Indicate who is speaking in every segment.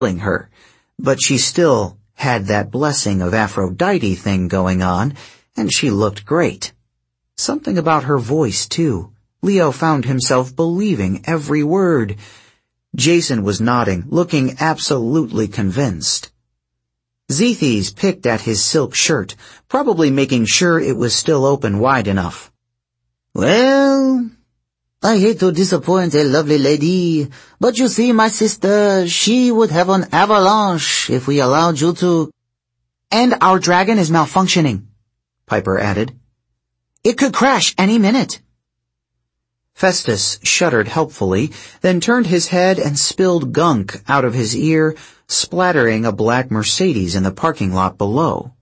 Speaker 1: killing her, but she still had that blessing of Aphrodite thing going on, and she looked great. Something about her voice, too. Leo found himself believing every word. Jason was nodding, looking absolutely convinced. Zethys picked at his silk shirt, probably making sure it was still open wide enough.
Speaker 2: Well, I hate to disappoint a lovely lady, but you see, my sister, she would have an avalanche if we allowed you to—
Speaker 1: And our dragon is malfunctioning, Piper added. It could crash any minute. Festus shuddered helpfully, then turned his head and spilled gunk out of his ear, splattering a black Mercedes in the parking lot below.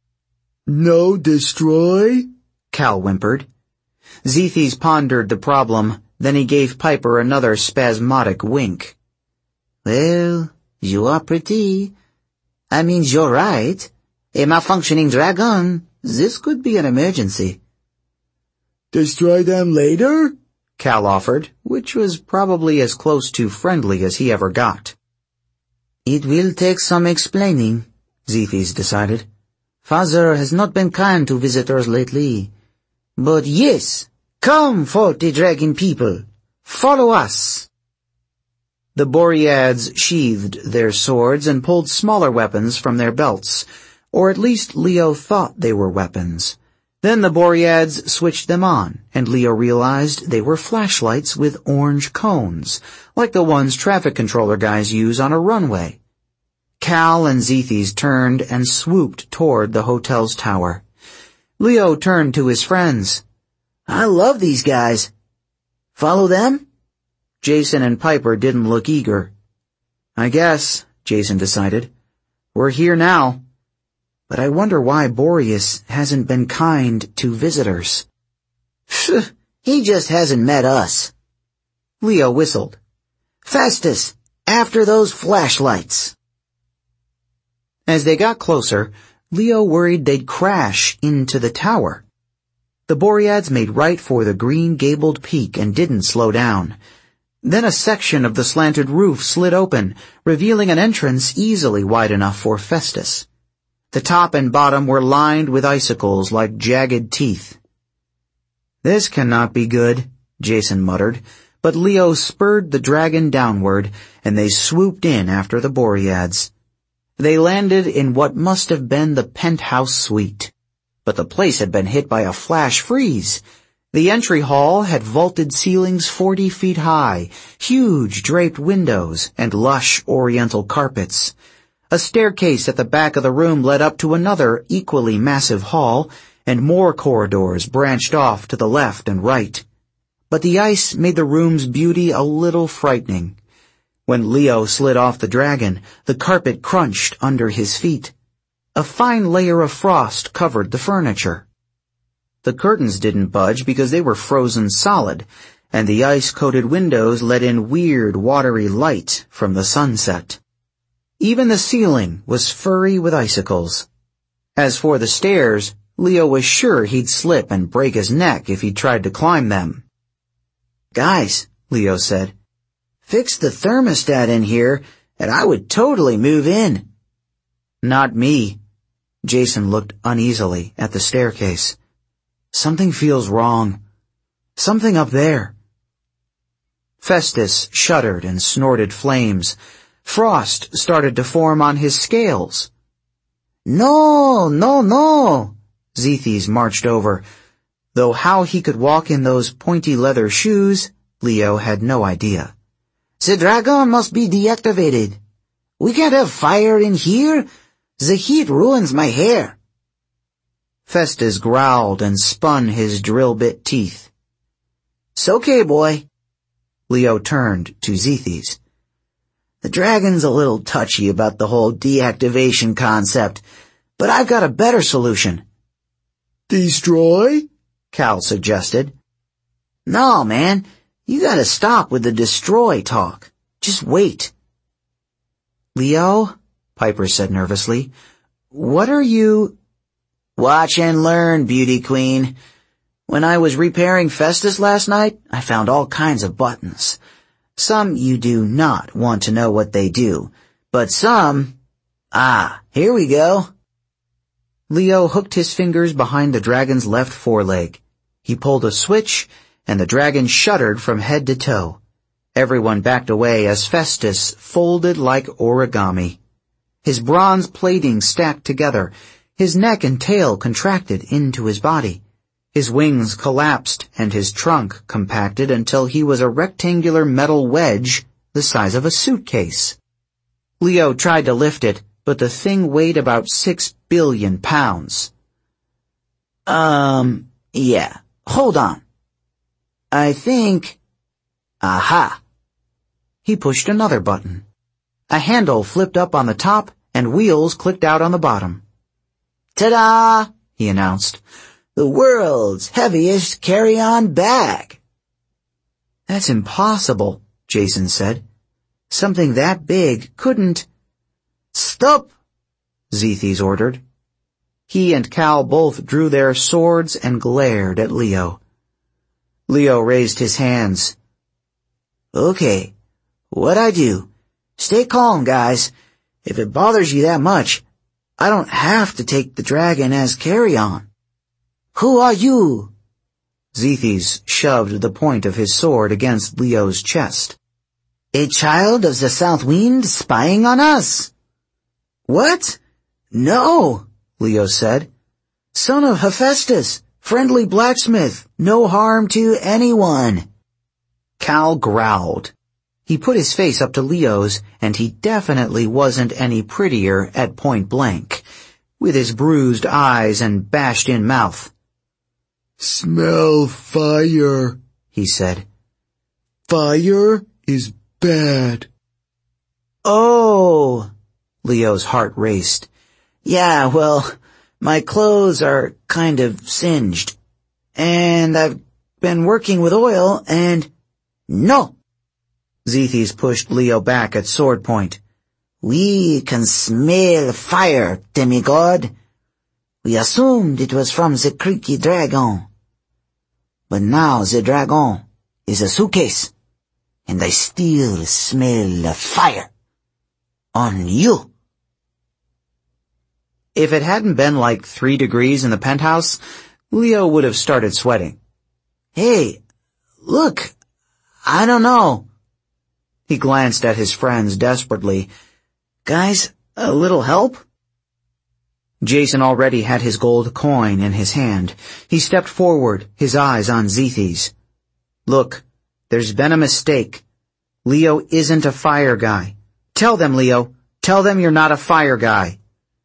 Speaker 3: No destroy?
Speaker 1: Cal whimpered. Zethys pondered the problem, then he gave Piper another spasmodic wink.
Speaker 2: Well, you are pretty. I mean, you're right. A malfunctioning dragon. This could be an emergency.
Speaker 3: Destroy them later?
Speaker 1: Cal offered, which was probably as close to friendly as he ever got.
Speaker 2: It will take some explaining, Zethys decided. Father has not been kind to visitors lately. But yes, come, faulty dragon people. Follow us.
Speaker 1: The Boreads sheathed their swords and pulled smaller weapons from their belts, or at least Leo thought they were weapons. Then the Boreads switched them on, and Leo realized they were flashlights with orange cones, like the ones traffic controller guys use on a runway. Cal and Zethys turned and swooped toward the hotel's tower. Leo turned to his friends.
Speaker 2: I love these guys. Follow them?
Speaker 1: Jason and Piper didn't look eager. I guess, Jason decided. We're here now. But I wonder why Boreas hasn't been kind to visitors.
Speaker 2: He just hasn't met us.
Speaker 1: Leo whistled.
Speaker 2: Festus, after those flashlights.
Speaker 1: As they got closer, Leo worried they'd crash into the tower. The Boreads made right for the green-gabled peak and didn't slow down. Then a section of the slanted roof slid open, revealing an entrance easily wide enough for Festus. The top and bottom were lined with icicles like jagged teeth. This cannot be good, Jason muttered, but Leo spurred the dragon downward, and they swooped in after the Boreads. They landed in what must have been the penthouse suite, but the place had been hit by a flash freeze. The entry hall had vaulted ceilings 40 feet high, huge draped windows, and lush oriental carpets. A staircase at the back of the room led up to another equally massive hall, and more corridors branched off to the left and right. But the ice made the room's beauty a little frightening. When Leo slid off the dragon, the carpet crunched under his feet. A fine layer of frost covered the furniture. The curtains didn't budge because they were frozen solid, and the ice-coated windows let in weird, watery light from the sunset. Even the ceiling was furry with icicles. As for the stairs, Leo was sure he'd slip and break his neck if he tried to climb them.
Speaker 2: Guys, Leo said, fix the thermostat in here, and I would totally move in.
Speaker 1: Not me. Jason looked uneasily at the staircase. Something feels wrong. Something up there. Festus shuddered and snorted flames. Frost started to form on his scales.
Speaker 2: No, no, no,
Speaker 1: Zethys marched over. Though how he could walk in those pointy leather shoes, Leo had no idea.
Speaker 2: The dragon must be deactivated. We can't have fire in here. The heat ruins my hair.
Speaker 1: Festus growled and spun his drill bit teeth.
Speaker 2: It's okay, boy.
Speaker 1: Leo turned to Zethys.
Speaker 2: The dragon's a little touchy about the whole deactivation concept, but I've got a better solution.
Speaker 3: Destroy?
Speaker 1: Cal suggested.
Speaker 2: No, man, you gotta stop with the destroy talk. Just wait.
Speaker 1: Leo, Piper said nervously, what are you—
Speaker 2: Watch and learn, beauty queen. When I was repairing Festus last night, I found all kinds of buttons. Some you do not want to know what they do, but some... Ah, here we go.
Speaker 1: Leo hooked his fingers behind the dragon's left foreleg. He pulled a switch, and the dragon shuddered from head to toe. Everyone backed away as Festus folded like origami. His bronze plating stacked together. His neck and tail contracted into his body. His wings collapsed and his trunk compacted until he was a rectangular metal wedge the size of a suitcase. Leo tried to lift it, but the thing weighed about 6 billion pounds.
Speaker 2: Yeah. Hold on. I think... Aha!
Speaker 1: He pushed another button. A handle flipped up on the top and wheels clicked out on the bottom.
Speaker 2: Ta-da! He announced. The world's heaviest carry-on bag.
Speaker 1: That's impossible, Jason said. Something that big couldn't...
Speaker 2: Stop!
Speaker 1: Zethys ordered. He and Cal both drew their swords and glared at Leo. Leo raised his hands.
Speaker 2: Okay, what'd I do? Stay calm, guys. If it bothers you that much, I don't have to take the dragon as carry-on. Who are you?
Speaker 1: Zethys shoved the point of his sword against Leo's chest.
Speaker 2: A child of the South Wind spying on us? What? No, Leo said. Son of Hephaestus, friendly blacksmith, no harm to anyone.
Speaker 1: Cal growled. He put his face up to Leo's, and he definitely wasn't any prettier at point blank, with his bruised eyes and bashed-in mouth.
Speaker 3: Smell fire,
Speaker 1: he said.
Speaker 3: Fire is bad.
Speaker 2: Oh,
Speaker 1: Leo's heart raced.
Speaker 2: Yeah, well, my clothes are kind of singed. And I've been working with oil and... No!
Speaker 1: Zethys pushed Leo back at sword point.
Speaker 2: We can smell fire, demigod. We assumed it was from the creaky dragon. But now the dragon is a suitcase, and I still smell fire. On you.
Speaker 1: If it hadn't been like 3 degrees in the penthouse, Leo would have started sweating.
Speaker 2: Hey, look, I don't know.
Speaker 1: He glanced at his friends desperately.
Speaker 2: Guys, a little help?
Speaker 1: Jason already had his gold coin in his hand. He stepped forward, his eyes on Zethys. Look, there's been a mistake. Leo isn't a fire guy. Tell them, Leo. Tell them you're not a fire guy.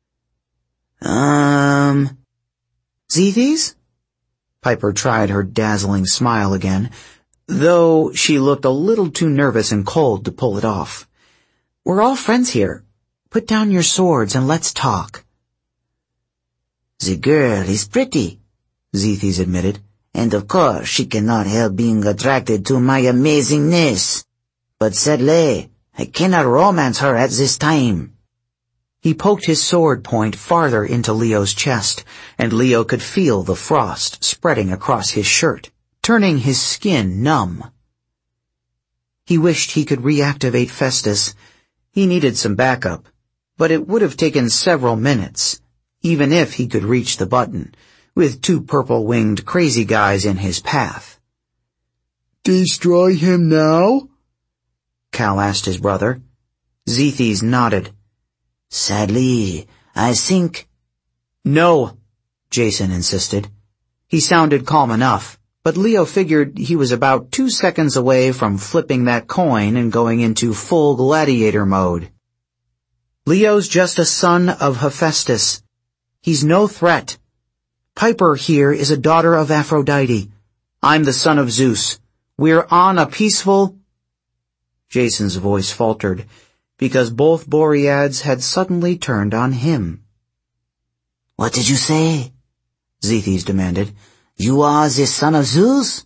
Speaker 2: Zethys?
Speaker 1: Piper tried her dazzling smile again, though she looked a little too nervous and cold to pull it off. We're all friends here. Put down your swords and let's talk.
Speaker 2: The girl is pretty, Zethys admitted, and of course she cannot help being attracted to my amazingness. But sadly, I cannot romance her at this time.
Speaker 1: He poked his sword point farther into Leo's chest, and Leo could feel the frost spreading across his shirt, turning his skin numb. He wished he could reactivate Festus. He needed some backup, but it would have taken several minutes, even if he could reach the button, with 2 purple-winged crazy guys in his path.
Speaker 3: Destroy him now?
Speaker 1: Cal asked his brother. Zethys nodded.
Speaker 2: Sadly, I think...
Speaker 1: No, Jason insisted. He sounded calm enough, but Leo figured he was about 2 seconds away from flipping that coin and going into full gladiator mode. Leo's just a son of Hephaestus. He's no threat. Piper here is a daughter of Aphrodite. I'm the son of Zeus. We're on a peaceful... Jason's voice faltered, because both Boreads had suddenly turned on him.
Speaker 2: What did you say? Zethys demanded. You are the son of Zeus?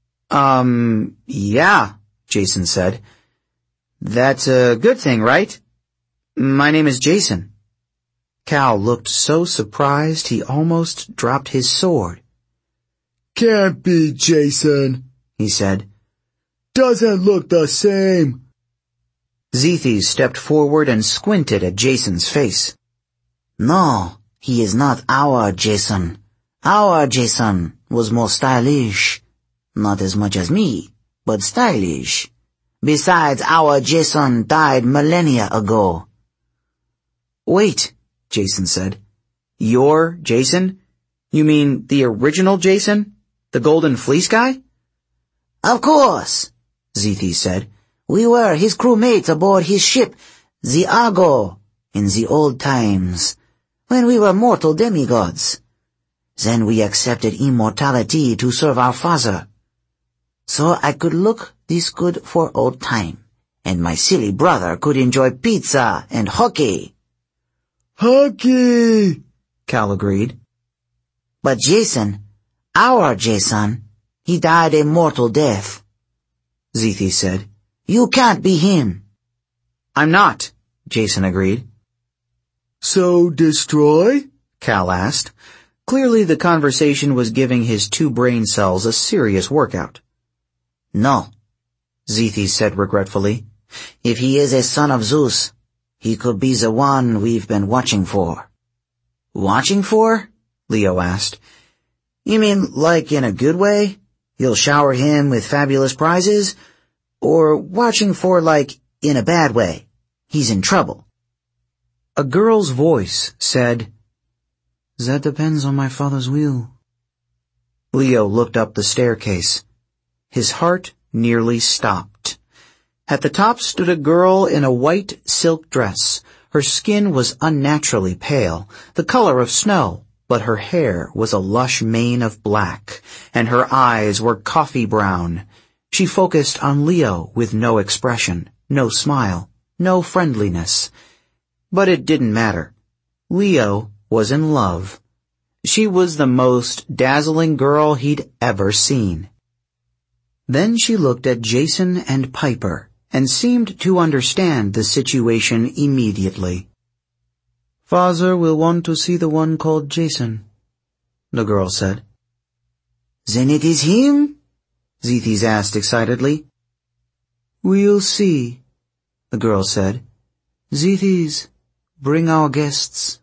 Speaker 1: Yeah, Jason said. That's a good thing, right? My name is Jason. Cal looked so surprised he almost dropped his sword.
Speaker 3: Can't be, Jason,
Speaker 1: he said.
Speaker 3: Doesn't look the same.
Speaker 1: Zethys stepped forward and squinted at Jason's face.
Speaker 2: No, he is not our Jason. Our Jason was more stylish. Not as much as me, but stylish. Besides, our Jason died millennia ago.
Speaker 1: Wait, Jason said. Your Jason? You mean the original Jason? The Golden Fleece guy?
Speaker 2: Of course, Zethys said. We were his crewmates aboard his ship, the Argo, in the old times, when we were mortal demigods. Then we accepted immortality to serve our father. So I could look this good for old time, and my silly brother could enjoy pizza and hockey.
Speaker 3: Hockey!
Speaker 1: Cal agreed.
Speaker 2: But Jason, our Jason, he died a mortal death.
Speaker 1: Zethys said.
Speaker 2: You can't be him.
Speaker 1: I'm not, Jason agreed.
Speaker 3: So destroy?
Speaker 1: Cal asked. Clearly the conversation was giving his two brain cells a serious workout.
Speaker 2: No,
Speaker 1: Zethys said regretfully.
Speaker 2: If he is a son of Zeus, he could be the one we've been watching for.
Speaker 1: Watching for? Leo asked. You mean like in a good way? You'll shower him with fabulous prizes? Or watching for like in a bad way? He's in trouble. A girl's voice said, That depends on my father's will. Leo looked up the staircase. His heart nearly stopped. At the top stood a girl in a white silk dress. Her skin was unnaturally pale, the color of snow, but her hair was a lush mane of black, and her eyes were coffee brown. She focused on Leo with no expression, no smile, no friendliness. But it didn't matter. Leo was in love. She was the most dazzling girl he'd ever seen. Then she looked at Jason and Piper and seemed to understand the situation immediately. Father will want to see the one called Jason, the girl said.
Speaker 2: Then it is him?
Speaker 1: Zethys asked excitedly.
Speaker 3: We'll see,
Speaker 1: the girl said.
Speaker 3: Zethys, bring our guests.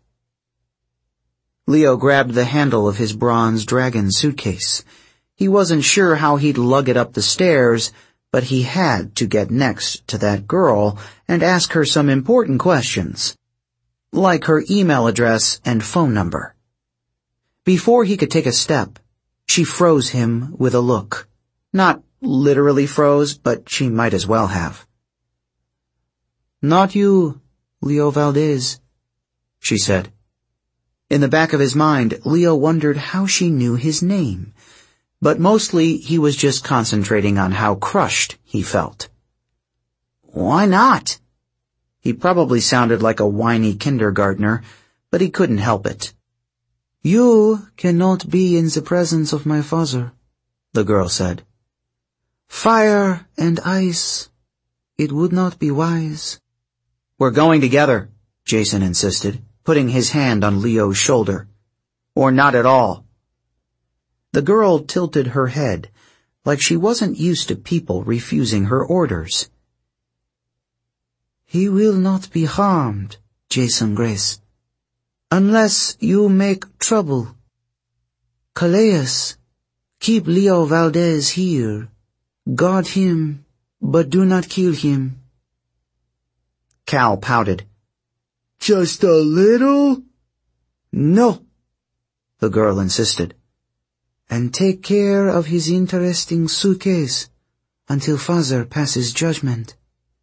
Speaker 1: Leo grabbed the handle of his bronze dragon suitcase. He wasn't sure how he'd lug it up the stairs, but he had to get next to that girl and ask her some important questions, like her email address and phone number. Before he could take a step, she froze him with a look. Not literally froze, but she might as well have.
Speaker 3: Not you, Leo Valdez,
Speaker 1: she said. In the back of his mind, Leo wondered how she knew his name, but mostly he was just concentrating on how crushed he felt.
Speaker 2: Why not?
Speaker 1: He probably sounded like a whiny kindergartner, but he couldn't help it.
Speaker 3: You cannot be in the presence of my father, the girl said. Fire and ice. It would not be wise.
Speaker 1: We're going together, Jason insisted, putting his hand on Leo's shoulder. Or not at all. The girl tilted her head, like she wasn't used to people refusing her orders.
Speaker 3: He will not be harmed, Jason Grace, unless you make trouble. Calais, keep Leo Valdez here. Guard him, but do not kill him.
Speaker 1: Cal pouted.
Speaker 3: Just a little?
Speaker 1: No, the girl insisted.
Speaker 3: And take care of his interesting suitcase until father passes judgment.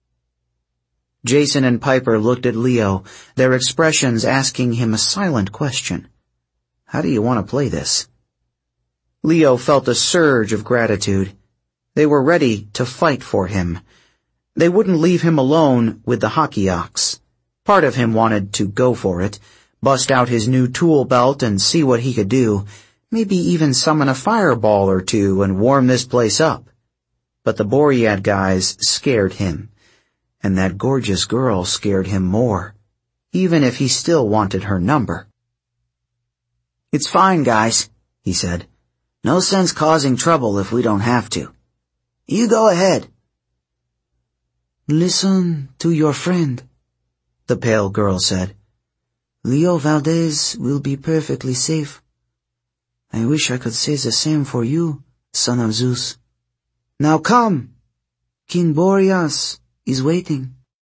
Speaker 1: Jason and Piper looked at Leo, their expressions asking him a silent question. How do you want to play this? Leo felt a surge of gratitude. They were ready to fight for him. They wouldn't leave him alone with the hockey ox. Part of him wanted to go for it, bust out his new tool belt and see what he could do, maybe even summon a fireball or two and warm this place up. But the Boread guys scared him, and that gorgeous girl scared him more, even if he still wanted her number.
Speaker 2: It's fine, guys, he said. No sense causing trouble if we don't have to. You go ahead.
Speaker 3: Listen to your friend, the pale girl said. Leo Valdez will be perfectly safe. I wish I could say the same for you, son of Zeus. Now come! King Boreas is waiting.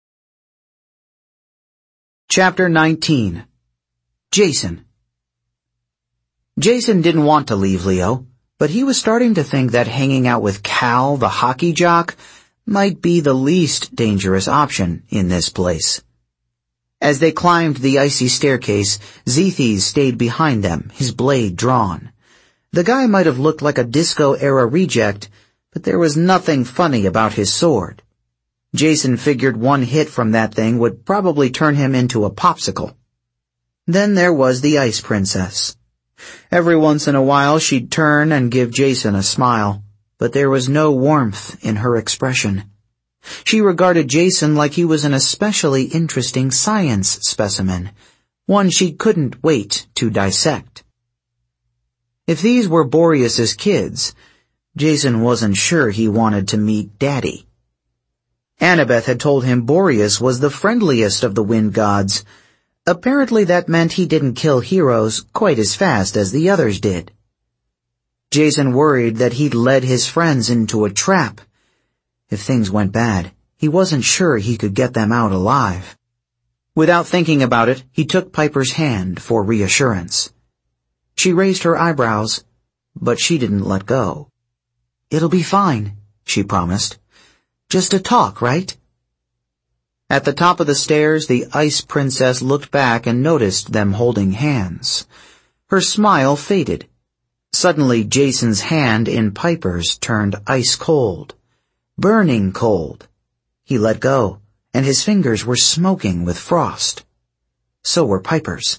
Speaker 1: Chapter 19. Jason. Jason didn't want to leave Leo, but he was starting to think that hanging out with Cal, the hockey jock, might be the least dangerous option in this place. As they climbed the icy staircase, Zethys stayed behind them, his blade drawn. The guy might have looked like a disco-era reject, but there was nothing funny about his sword. Jason figured one hit from that thing would probably turn him into a popsicle. Then there was the Ice Princess. Every once in a while she'd turn and give Jason a smile, but there was no warmth in her expression. She regarded Jason like he was an especially interesting science specimen, one she couldn't wait to dissect. If these were Boreas's kids, Jason wasn't sure he wanted to meet Daddy. Annabeth had told him Boreas was the friendliest of the wind gods. Apparently that meant he didn't kill heroes quite as fast as the others did. Jason worried that he'd led his friends into a trap. If things went bad, he wasn't sure he could get them out alive. Without thinking about it, he took Piper's hand for reassurance. She raised her eyebrows, but she didn't let go. "It'll be fine," she promised. "Just a talk, right?" At the top of the stairs, the Ice Princess looked back and noticed them holding hands. Her smile faded. Suddenly, Jason's hand in Piper's turned ice cold. Burning cold. He let go, and his fingers were smoking with frost. So were Piper's.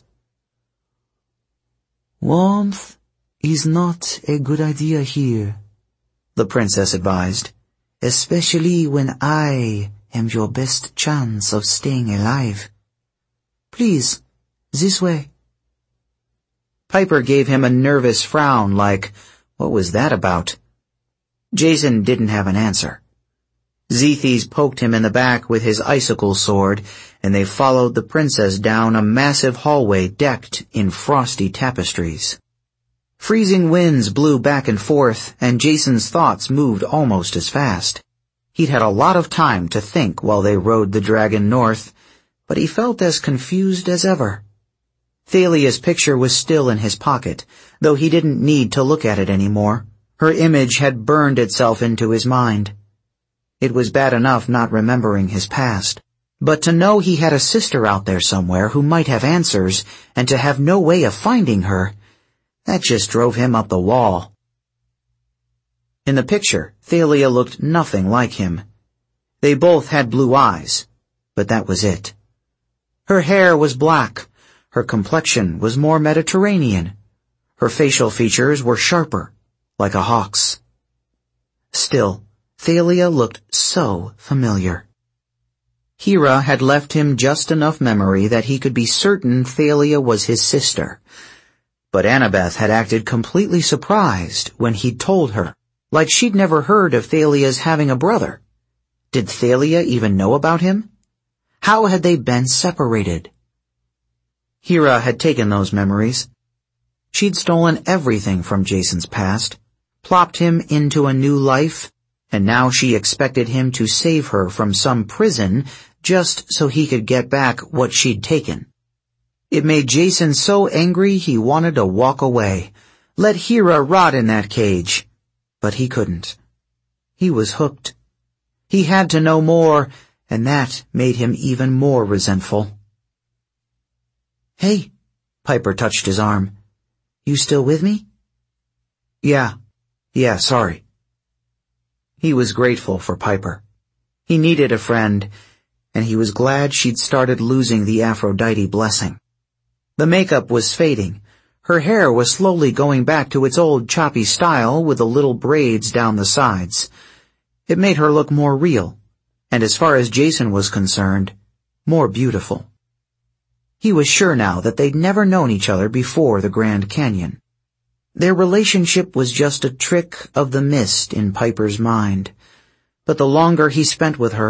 Speaker 3: Warmth is not a good idea here, the princess advised, especially when I am your best chance of staying alive. Please, this way.
Speaker 1: Piper gave him a nervous frown like, what was that about? Jason didn't have an answer. Zethys poked him in the back with his icicle sword, and they followed the princess down a massive hallway decked in frosty tapestries. Freezing winds blew back and forth, and Jason's thoughts moved almost as fast. He'd had a lot of time to think while they rode the dragon north, but he felt as confused as ever. Thalia's picture was still in his pocket, though he didn't need to look at it anymore. Her image had burned itself into his mind. It was bad enough not remembering his past, but to know he had a sister out there somewhere who might have answers, and to have no way of finding her, that just drove him up the wall. In the picture, Thalia looked nothing like him. They both had blue eyes, but that was it. Her hair was black. Her complexion was more Mediterranean. Her facial features were sharper, like a hawk's. Still, Thalia looked so familiar. Hera had left him just enough memory that he could be certain Thalia was his sister. But Annabeth had acted completely surprised when he'd told her, like she'd never heard of Thalia's having a brother. Did Thalia even know about him? How had they been separated? Hera had taken those memories. She'd stolen everything from Jason's past, plopped him into a new life, and now she expected him to save her from some prison just so he could get back what she'd taken. It made Jason so angry he wanted to walk away, let Hera rot in that cage. But he couldn't. He was hooked. He had to know more, and that made him even more resentful.
Speaker 3: "Hey," Piper touched his arm. "You still with me?"
Speaker 1: Yeah, sorry." He was grateful for Piper. He needed a friend, and he was glad she'd started losing the Aphrodite blessing. The makeup was fading. Her hair was slowly going back to its old choppy style with the little braids down the sides. It made her look more real, and as far as Jason was concerned, more beautiful. He was sure now that they'd never known each other before the Grand Canyon. Their relationship was just a trick of the mist in Piper's mind. But the longer he spent with her,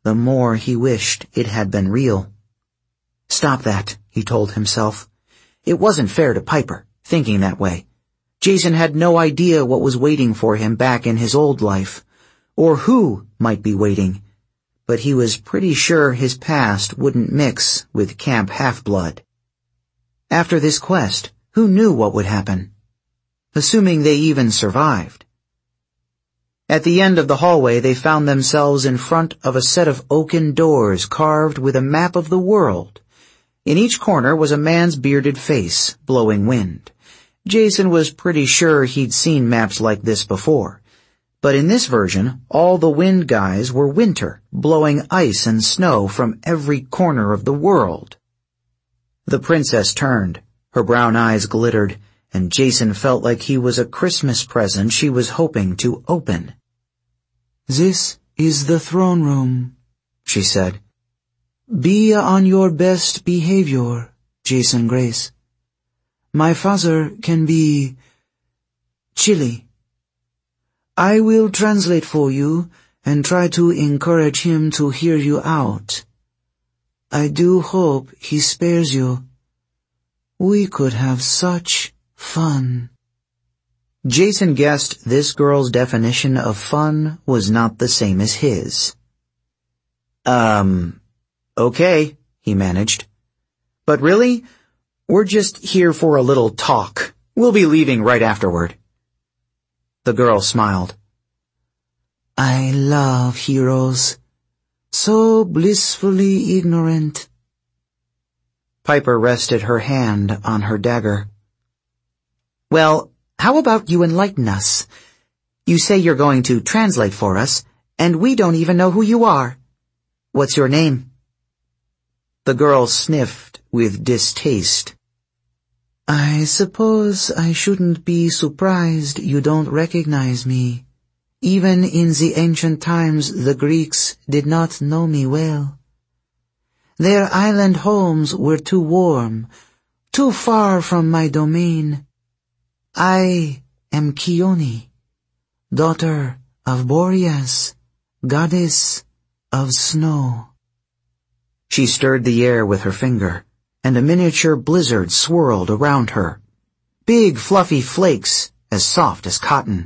Speaker 1: the more he wished it had been real. Stop that, he told himself. It wasn't fair to Piper, thinking that way. Jason had no idea what was waiting for him back in his old life, or who might be waiting, but he was pretty sure his past wouldn't mix with Camp Half-Blood. After this quest, who knew what would happen? Assuming they even survived. At the end of the hallway, they found themselves in front of a set of oaken doors carved with a map of the world. In each corner was a man's bearded face, blowing wind. Jason was pretty sure he'd seen maps like this before. But in this version, all the wind guys were winter, blowing ice and snow from every corner of the world. The princess turned. Her brown eyes glittered, and Jason felt like he was a Christmas present she was hoping to open.
Speaker 3: "This is the throne room," she said. "Be on your best behavior, Jason Grace. My father can be chilly. I will translate for you and try to encourage him to hear you out. I do hope he spares you. We could have such fun."
Speaker 1: Jason guessed this girl's definition of fun was not the same as his. Okay, he managed. But really, we're just here for a little talk. We'll be leaving right afterward. The girl smiled.
Speaker 3: "I love heroes. So blissfully ignorant."
Speaker 1: Piper rested her hand on her dagger. "Well, how about you enlighten us? You say you're going to translate for us, and we don't even know who you are. What's your name?" The girl sniffed with distaste.
Speaker 3: "I suppose I shouldn't be surprised you don't recognize me. Even in the ancient times, the Greeks did not know me well. Their island homes were too warm, too far from my domain. I am Chione, daughter of Boreas, goddess of snow."
Speaker 1: She stirred the air with her finger, and a miniature blizzard swirled around her. Big fluffy flakes, as soft as cotton.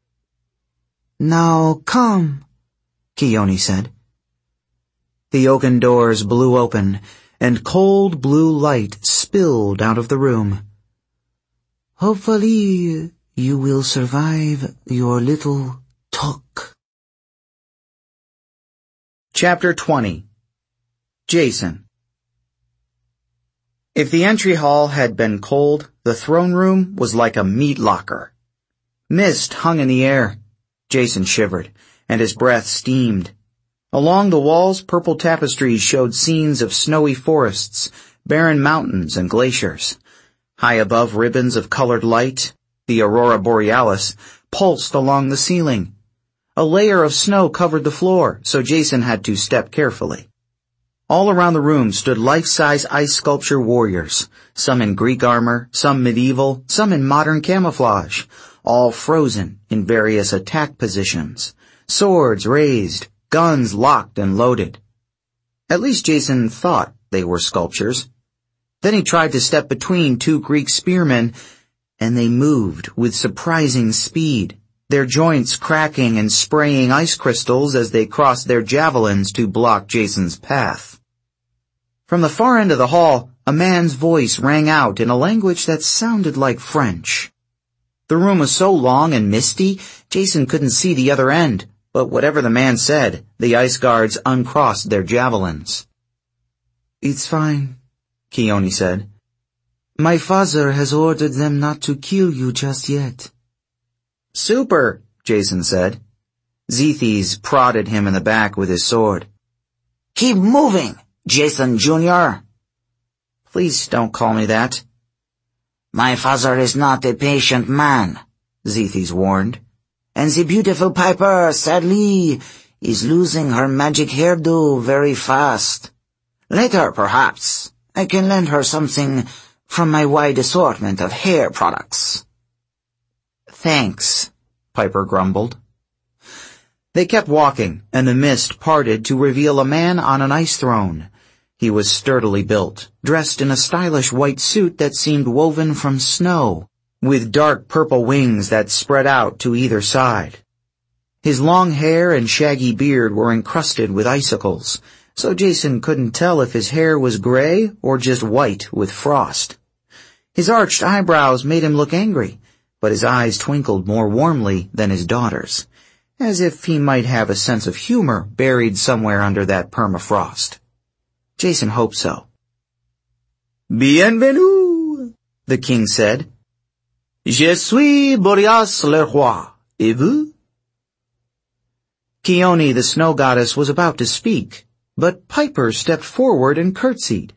Speaker 3: "Now come,"
Speaker 1: Chione said. The oaken doors blew open, and cold blue light spilled out of the room.
Speaker 3: "Hopefully you will survive your little talk."
Speaker 1: Chapter 20. Jason. If the entry hall had been cold, the throne room was like a meat locker. Mist hung in the air. Jason shivered, and his breath steamed. Along the walls, purple tapestries showed scenes of snowy forests, barren mountains, and glaciers. High above, ribbons of colored light, the aurora borealis, pulsed along the ceiling. A layer of snow covered the floor, so Jason had to step carefully. All around the room stood life-size ice sculpture warriors, some in Greek armor, some medieval, some in modern camouflage, all frozen in various attack positions, swords raised, guns locked and loaded. At least Jason thought they were sculptures. Then he tried to step between two Greek spearmen, and they moved with surprising speed, their joints cracking and spraying ice crystals as they crossed their javelins to block Jason's path. From the far end of the hall, a man's voice rang out in a language that sounded like French. The room was so long and misty, Jason couldn't see the other end, but whatever the man said, the ice guards uncrossed their javelins.
Speaker 3: "It's fine,"
Speaker 1: Chione said.
Speaker 3: "My father has ordered them not to kill you just yet."
Speaker 1: "Super," Jason said. Zethys prodded him in the back with his sword.
Speaker 2: "Keep moving, Jason Jr."
Speaker 1: "Please don't call me that."
Speaker 2: "My father is not a patient man," Zethys warned. "And the beautiful Piper, sadly, is losing her magic hairdo very fast. Later, perhaps, I can lend her something from my wide assortment of hair products."
Speaker 1: "Thanks," Piper grumbled. They kept walking, and the mist parted to reveal a man on an ice throne. He was sturdily built, dressed in a stylish white suit that seemed woven from snow, with dark purple wings that spread out to either side. His long hair and shaggy beard were encrusted with icicles, so Jason couldn't tell if his hair was gray or just white with frost. His arched eyebrows made him look angry, but his eyes twinkled more warmly than his daughter's, as if he might have a sense of humor buried somewhere under that permafrost. Jason hoped so.
Speaker 2: Bienvenue, the king said. Je suis Boreas le roi, et vous?
Speaker 1: Chione, the snow goddess, was about to speak, but Piper stepped forward and curtsied.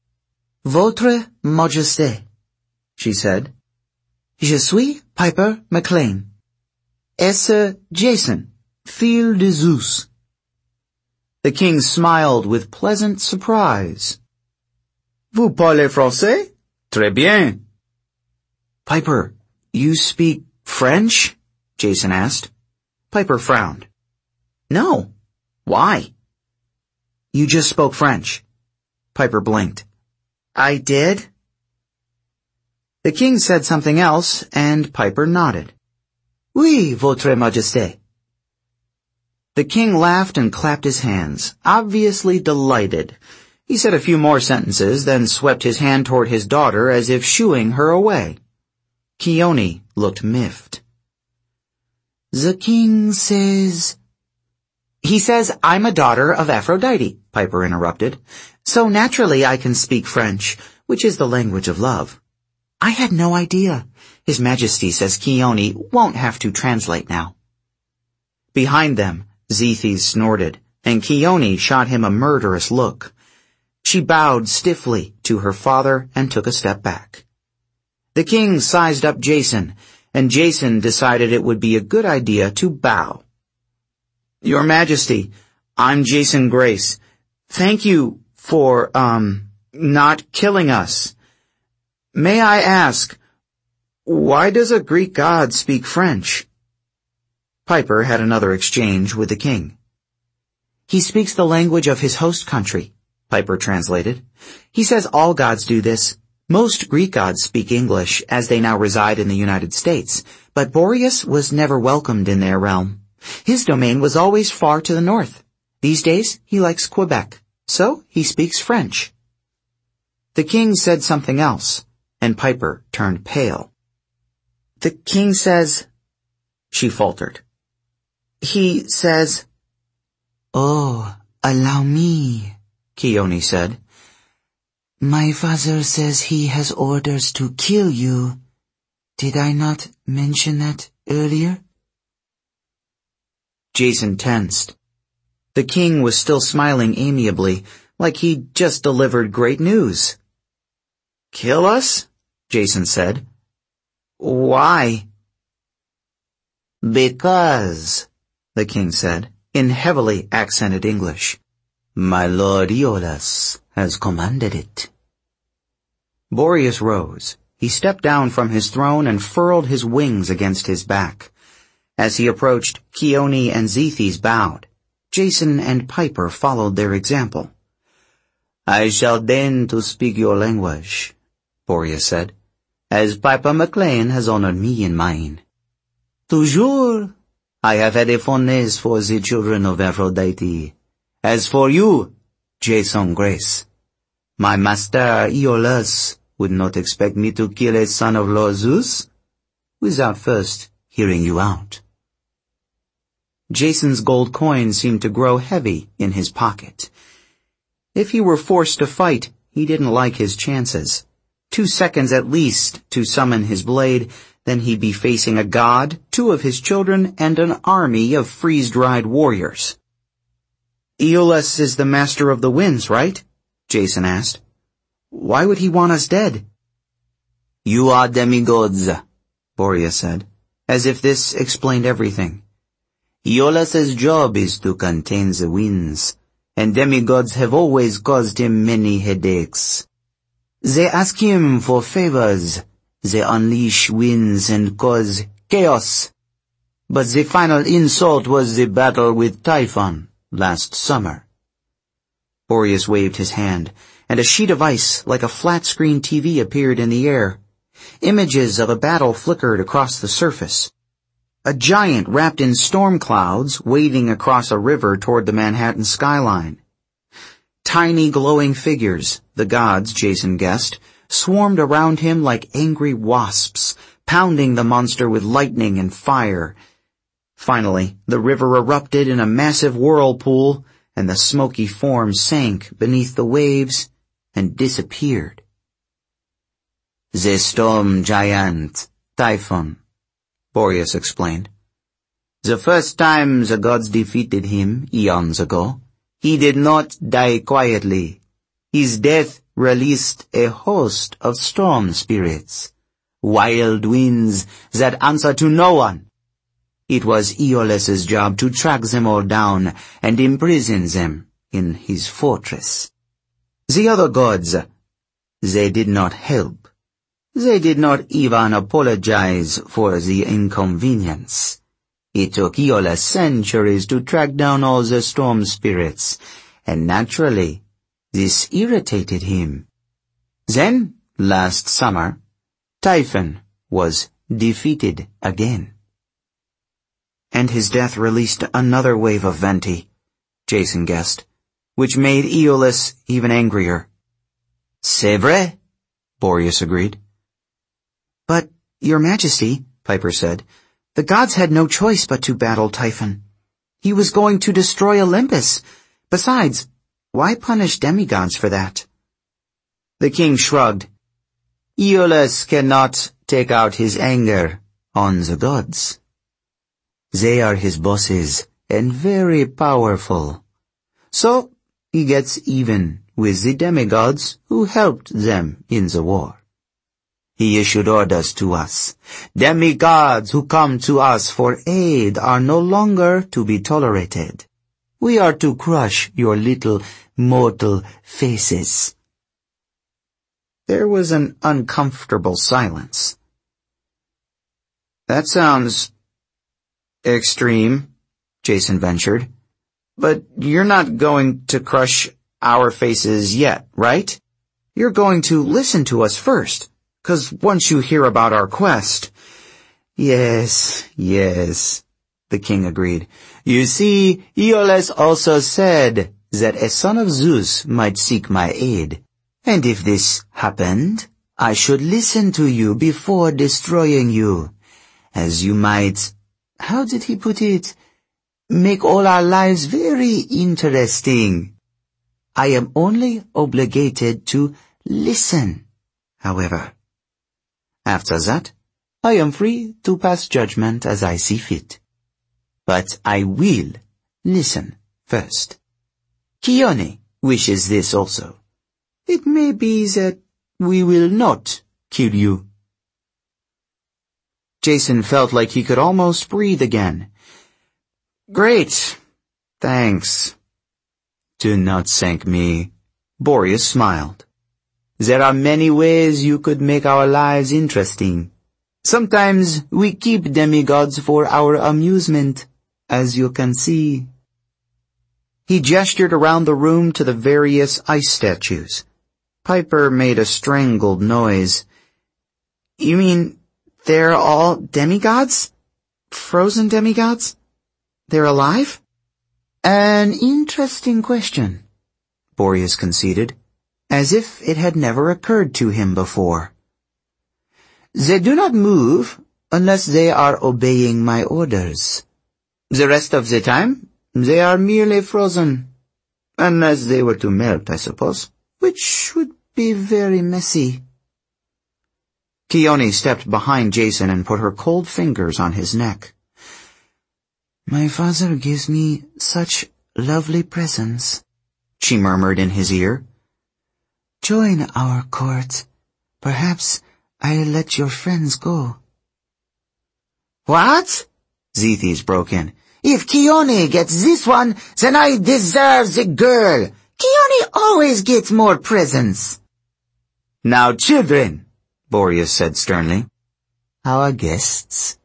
Speaker 3: Votre Majesté, she said. Je suis Piper McLean. Est-ce Jason, fils de Zeus?
Speaker 1: The king smiled with pleasant surprise.
Speaker 2: Vous parlez français? Très bien.
Speaker 1: Piper, you speak French? Jason asked. Piper frowned. No. Why? You just spoke French. Piper blinked. I did? The king said something else, and Piper nodded.
Speaker 3: Oui, Votre Majesté.
Speaker 1: The king laughed and clapped his hands, obviously delighted. He said a few more sentences, then swept his hand toward his daughter as if shooing her away. Chione looked miffed.
Speaker 3: The king says...
Speaker 1: He says I'm a daughter of Aphrodite, Piper interrupted. So naturally I can speak French, which is the language of love. I had no idea. His Majesty says Chione won't have to translate now. Behind them, Zethys snorted, and Chione shot him a murderous look. She bowed stiffly to her father and took a step back. The king sized up Jason, and Jason decided it would be a good idea to bow. Your Majesty, I'm Jason Grace. Thank you for, not killing us. May I ask, why does a Greek god speak French? Piper had another exchange with the king. He speaks the language of his host country, Piper translated. He says all gods do this. Most Greek gods speak English, as they now reside in the United States, but Boreas was never welcomed in their realm. His domain was always far to the north. These days, he likes Quebec, so he speaks French. The king said something else, and Piper turned pale. The king says... She faltered. He says...
Speaker 3: Oh, allow me, Chione said. My father says he has orders to kill you. Did I not mention that earlier?
Speaker 1: Jason tensed. The king was still smiling amiably, like he'd just delivered great news. Kill us? Jason said. Why?
Speaker 3: Because,
Speaker 1: the king said, in heavily accented English.
Speaker 3: My lord Iolaus has commanded it.
Speaker 1: Boreas rose. He stepped down from his throne and furled his wings against his back. As he approached, Chione and Zethys bowed. Jason and Piper followed their example.
Speaker 2: I shall deign to speak your language, Boreas said, as Piper McLean has honored me in mine. Toujours, I have had a fondness for the children of Aphrodite. As for you, Jason Grace, my master Iolaus would not expect me to kill a son of Lord Zeus without first hearing you out.
Speaker 1: Jason's gold coin seemed to grow heavy in his pocket. If he were forced to fight, he didn't like his chances. 2 seconds at least to summon his blade, then he'd be facing a god, 2 of his children, and an army of freeze-dried warriors. Iolaus is the master of the winds, right? Jason asked. Why would he want us dead?
Speaker 2: You are demigods,
Speaker 1: Boreas said, as if this explained everything.
Speaker 2: Iolaus's job is to contain the winds, and demigods have always caused him many headaches. They ask him for favors. They unleash winds and cause chaos.
Speaker 1: But the final insult was the battle with Typhon last summer. Boreas waved his hand, and a sheet of ice like a flat-screen TV appeared in the air. Images of a battle flickered across the surface. A giant wrapped in storm clouds wading across a river toward the Manhattan skyline. Tiny glowing figures, the gods, Jason guessed, swarmed around him like angry wasps, pounding the monster with lightning and fire. Finally, the river erupted in a massive whirlpool, and the smoky form sank beneath the waves and disappeared. "The storm giant, Typhon," Boreas explained. "The first time the gods defeated him eons ago, he did not die quietly. His death released a host of storm spirits, wild winds that answer to no one. It was Aeolus' job to track them all down and imprison them in his fortress. The other gods, they did not help. They did not even apologize for the inconvenience. It took Aeolus centuries to track down all the storm spirits, and naturally, this irritated him. Then, last summer, Typhon was defeated again." "And his death released another wave of Venti," Jason guessed, "which made Aeolus even angrier." "C'est vrai," Boreas agreed. "But, Your Majesty," Piper said, "the gods had no choice but to battle Typhon. He was going to destroy Olympus. Besides, why punish demigods for that?" The king shrugged. "Aeolus cannot take out his anger on the gods. They are his bosses and very powerful. So he gets even with the demigods who helped them in the war. He issued orders to us. Demigods who come to us for aid are no longer to be tolerated. We are to crush your little mortal faces." There was an uncomfortable silence. "That sounds extreme," Jason ventured. "But you're not going to crush our faces yet, right? You're going to listen to us first, 'cause once you hear about our quest—" Yes, the king agreed. "You see, Aeolus also said that a son of Zeus might seek my aid. And if this happened, I should listen to you before destroying you, as you might, how did he put it, make all our lives very interesting. I am only obligated to listen, however. After that, I am free to pass judgment as I see fit. But I will listen first. Chione wishes this also. It may be that we will not kill you." Jason felt like he could almost breathe again. "Great. Thanks." "Do not thank me," Boreas smiled. "There are many ways you could make our lives interesting. Sometimes we keep demigods for our amusement, as you can see." He gestured around the room to the various ice statues. Piper made a strangled noise. "You mean they're all demigods? Frozen demigods? They're alive?" "An interesting question," Boreas conceded, as if it had never occurred to him before. "They do not move unless they are obeying my orders. The rest of the time, they are merely frozen. Unless they were to melt, I suppose, which would be very messy." Chione stepped behind Jason and put her cold fingers on his neck. "My father gives me such lovely presents," she murmured in his ear. "Join our court. Perhaps I'll let your friends go." "What?" Zethys broke in. "If Chione gets this one, then I deserve the girl. Chione always gets more presents." "Now, children," Boreas said sternly, "our guests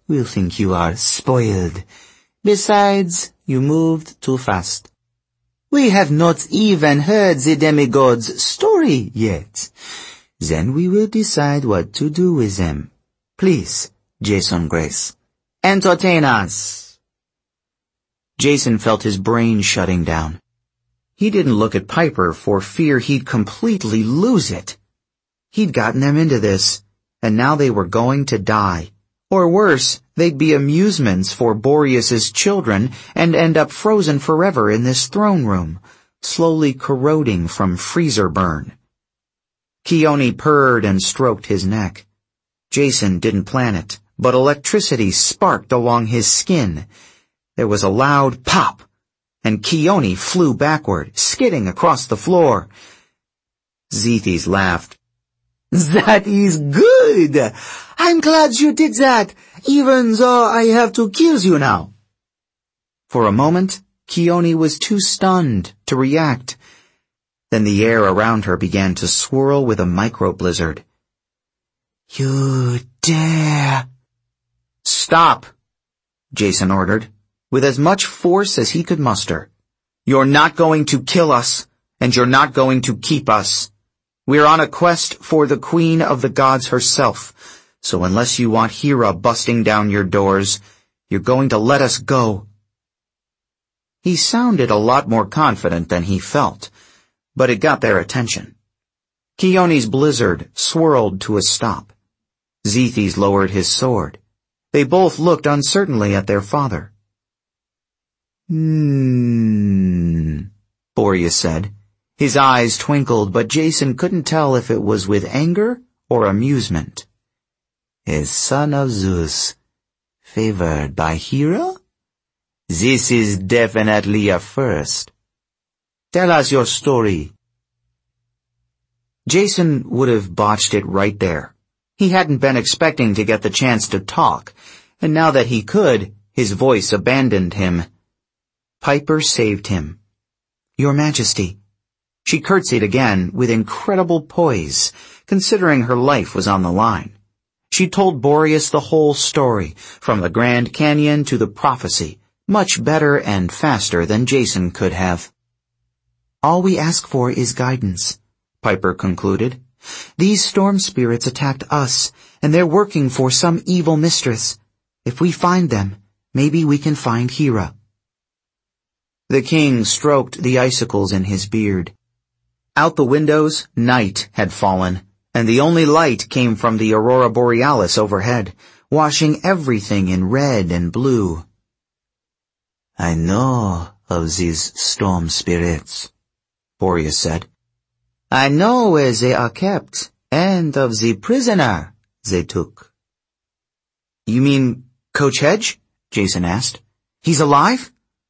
Speaker 2: will think you are spoiled. Besides, you moved too fast. We have not even heard the demigod's story yet. Then we will decide what to do with them. Please, Jason Grace, entertain us."
Speaker 1: Jason felt his brain shutting down. He didn't look at Piper for fear he'd completely lose it. He'd gotten them into this, and now they were going to die. Or worse, they'd be amusements for Boreas's children and end up frozen forever in this throne room, slowly corroding from freezer burn. Keone purred and stroked his neck. Jason didn't plan it, but electricity sparked along his skin. There was a loud pop, and Keone flew backward, skidding across the floor. Zethys laughed.
Speaker 2: "That is good! I'm glad you did that, even though I have to kill you now."
Speaker 1: For a moment, Keone was too stunned to react. Then the air around her began to swirl with a micro-blizzard.
Speaker 2: "You dare!"
Speaker 1: "Stop!" Jason ordered, with as much force as he could muster. "You're not going to kill us, and you're not going to keep us. We're on a quest for the Queen of the Gods herself, so unless you want Hera busting down your doors, you're going to let us go." He sounded a lot more confident than he felt, but it got their attention. Keone's blizzard swirled to a stop. Zethys lowered his sword. They both looked uncertainly at their father. Boreas said. His eyes twinkled, but Jason couldn't tell if it was with anger or amusement.
Speaker 2: "A son of Zeus, favored by Hera? This is definitely a first. Tell us your story."
Speaker 1: Jason would have botched it right there. He hadn't been expecting to get the chance to talk, and now that he could, his voice abandoned him. Piper saved him. "Your Majesty." She curtsied again with incredible poise, considering her life was on the line. She told Boreas the whole story, from the Grand Canyon to the prophecy, much better and faster than Jason could have. "All we ask for is guidance," Piper concluded. "These storm spirits attacked us, and they're working for some evil mistress. If we find them, maybe we can find Hera." The king stroked the icicles in his beard. Out the windows, night had fallen, and the only light came from the aurora borealis overhead, washing everything in red and blue.
Speaker 2: "I know of these storm spirits," Boreas said. "I know where they are kept, and of the prisoner they took."
Speaker 1: "You mean Coach Hedge?" Jason asked. "He's alive?"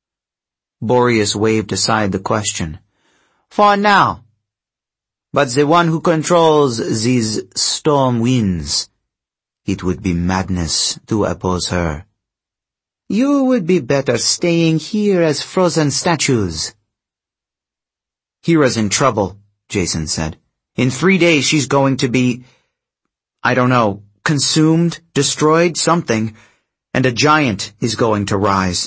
Speaker 1: Boreas waved aside the question.
Speaker 2: "For now. But the one who controls these storm winds, it would be madness to oppose her. You would be better staying here as frozen statues."
Speaker 1: "Hera's in trouble," Jason said. "In 3 days she's going to be, I don't know, consumed, destroyed, something, and a giant is going to rise."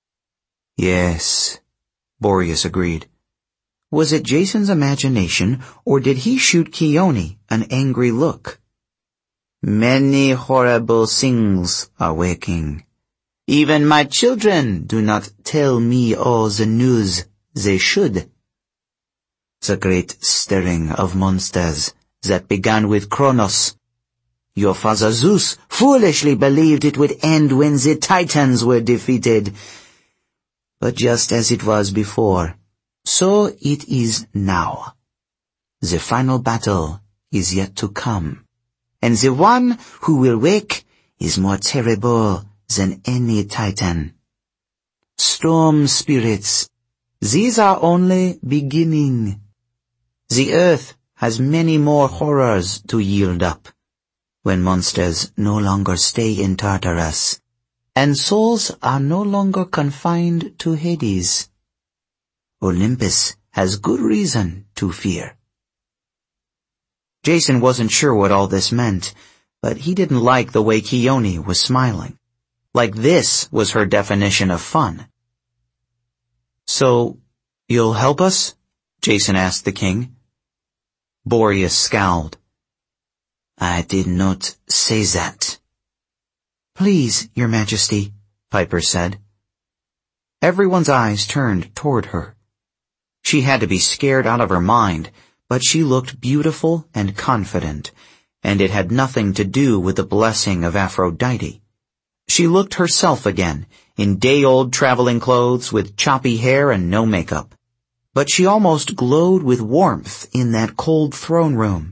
Speaker 2: "Yes," Boreas agreed.
Speaker 1: Was it Jason's imagination, or did he shoot Keone an angry look?
Speaker 2: "Many horrible things are waking. Even my children do not tell me all the news they should. The great stirring of monsters that began with Kronos. Your father Zeus foolishly believed it would end when the Titans were defeated. But just as it was before, so it is now. The final battle is yet to come, and the one who will wake is more terrible than any Titan. Storm spirits, these are only beginning. The earth has many more horrors to yield up, when monsters no longer stay in Tartarus, and souls are no longer confined to Hades. Olympus has good reason to fear."
Speaker 1: Jason wasn't sure what all this meant, but he didn't like the way Keone was smiling. Like this was her definition of fun. "So, you'll help us?" Jason asked the king. Boreas scowled.
Speaker 2: "I did not say that."
Speaker 1: "Please, your majesty," Piper said. Everyone's eyes turned toward her. She had to be scared out of her mind, but she looked beautiful and confident, and it had nothing to do with the blessing of Aphrodite. She looked herself again, in day-old traveling clothes with choppy hair and no makeup. But she almost glowed with warmth in that cold throne room.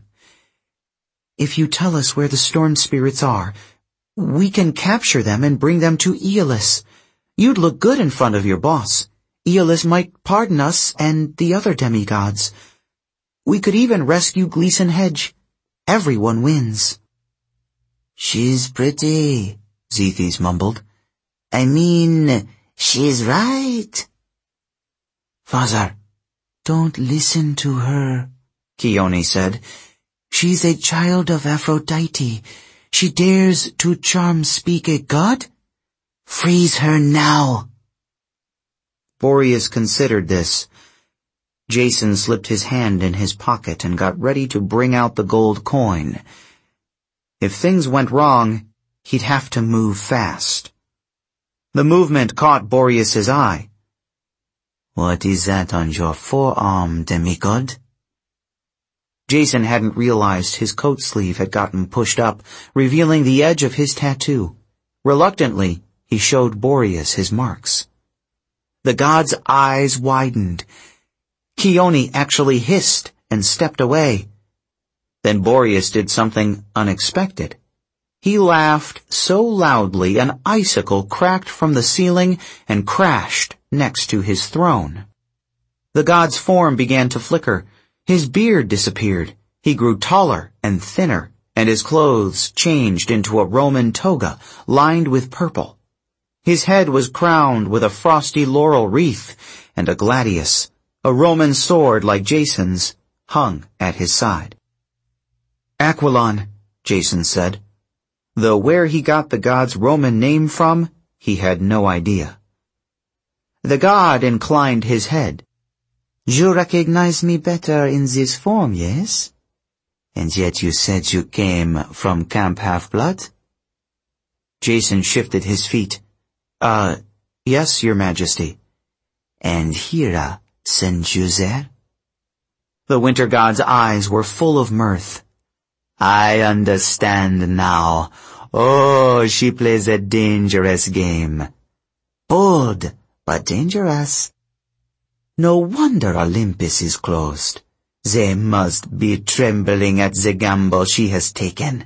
Speaker 1: "If you tell us where the storm spirits are, we can capture them and bring them to Aeolus. You'd look good in front of your boss. Aeolus might pardon us and the other demigods. We could even rescue Gleason Hedge. Everyone wins."
Speaker 2: "She's pretty," Zethys mumbled. "I mean, she's right."
Speaker 3: "Father, don't listen to her," Chione said. "She's a child of Aphrodite. She dares to speak a god? Freeze her now."
Speaker 1: Boreas considered this. Jason slipped his hand in his pocket and got ready to bring out the gold coin. If things went wrong, he'd have to move fast. The movement caught Boreas's eye.
Speaker 2: "What is that on your forearm, demigod?"
Speaker 1: Jason hadn't realized his coat sleeve had gotten pushed up, revealing the edge of his tattoo. Reluctantly, he showed Boreas his marks. The god's eyes widened. Chione actually hissed and stepped away. Then Boreas did something unexpected. He laughed so loudly an icicle cracked from the ceiling and crashed next to his throne. The god's form began to flicker. His beard disappeared. He grew taller and thinner, and his clothes changed into a Roman toga lined with purple. His head was crowned with a frosty laurel wreath, and a gladius, a Roman sword like Jason's, hung at his side. "Aquilon," Jason said. Though where he got the god's Roman name from, he had no idea. The god inclined his head.
Speaker 2: "You recognize me better in this form, yes? And yet you said you came from Camp Half-Blood?"
Speaker 1: Jason shifted his feet. Yes, your majesty."
Speaker 2: "And Hera sent you there?"
Speaker 1: The winter god's eyes were full of mirth.
Speaker 2: "I understand now. Oh, she plays a dangerous game. Bold, but dangerous. No wonder Olympus is closed. They must be trembling at the gamble she has taken."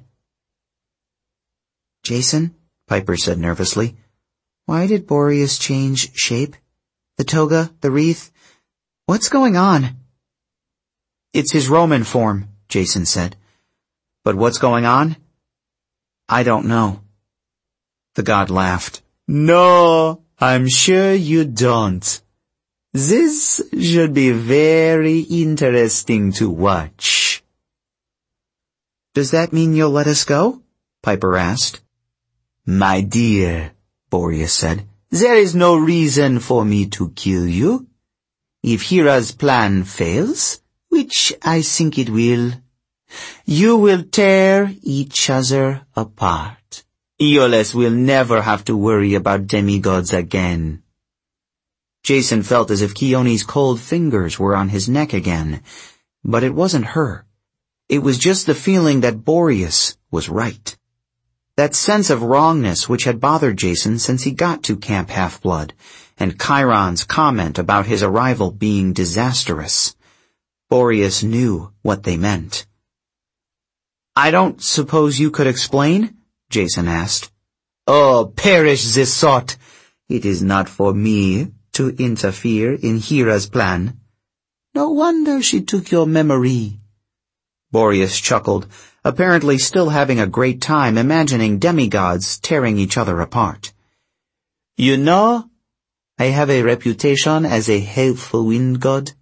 Speaker 1: "Jason," Piper said nervously, "why did Boreas change shape? The toga, the wreath? What's going on?" "It's his Roman form," Jason said. "But what's going on? I don't know." The god laughed.
Speaker 2: "No, I'm sure you don't. This should be very interesting to watch."
Speaker 1: "Does that mean you'll let us go?" Piper asked.
Speaker 2: "My dear," Boreas said, "there is no reason for me to kill you. If Hera's plan fails, which I think it will, you will tear each other apart. Aeolus will never have to worry about demigods again."
Speaker 1: Jason felt as if Chione's cold fingers were on his neck again, but it wasn't her. It was just the feeling that Boreas was right. That sense of wrongness which had bothered Jason since he got to Camp Half-Blood, and Chiron's comment about his arrival being disastrous. Boreas knew what they meant. "I don't suppose you could explain?" Jason asked.
Speaker 2: "Oh, perish this thought! It is not for me to interfere in Hera's plan. No wonder she took your memory."
Speaker 1: Boreas chuckled, apparently still having a great time imagining demigods tearing each other apart.
Speaker 2: "You know, I have a reputation as a helpful wind god.